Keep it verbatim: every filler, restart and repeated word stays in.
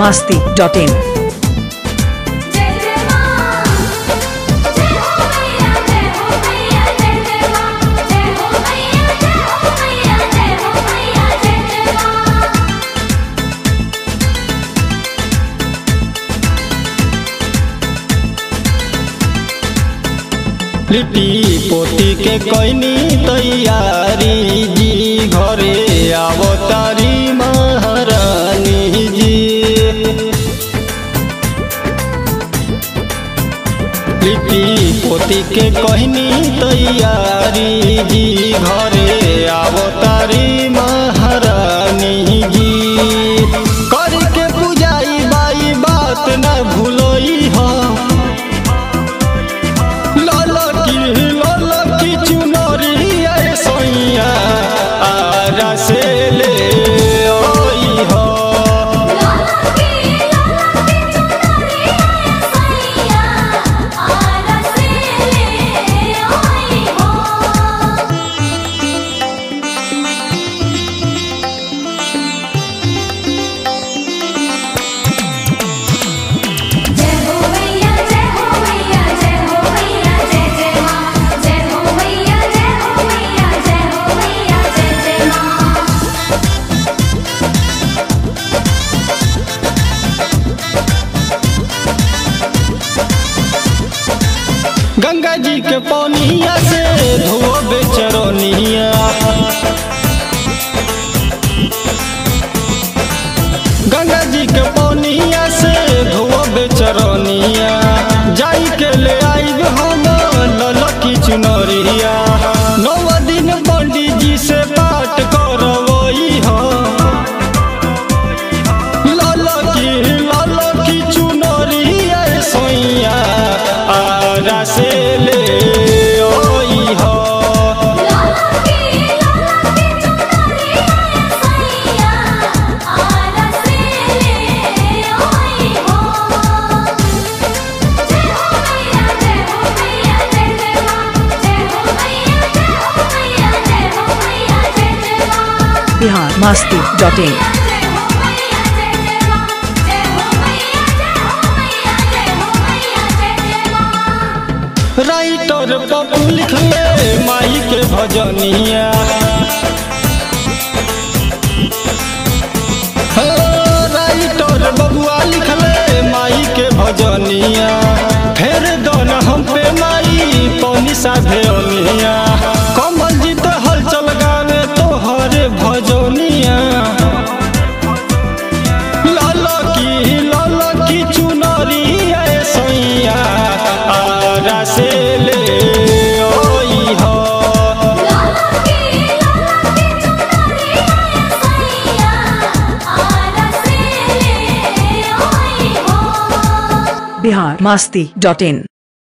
masti dot in. लिपि पोती के कोइनी तैयारी जी घरे अवतारी महारानी जी। लिपि पोती के कोइनी तैयारी जी घरे अवतारी महारानी जी। करके पूजाई बाई बात न भूलोई हो गंगा जी के पौनिया से धोबे चरनिया। गंगा जी के पौनिया से धोबे चरनिया। जाई के ले आइब हम ललकी चुनरिया। नौ दिन पंडित जी से पाठ करवई हो ललकी ललकी चुनरिया सोइया आरा से ले ओई हो। Bihar masti dot in. Writer Pappu लिखले माई के भजनिया। राइटर बबुआ लिखले माई के भजनिया। फेर दन हम पे माई पौनी सा भेनिया। कमल जी तो हलचल गावे तोहरे भजनिया। ललकी ललकी चुनरिया सैया आरा से ले ओई हो। Bihar masti dot in.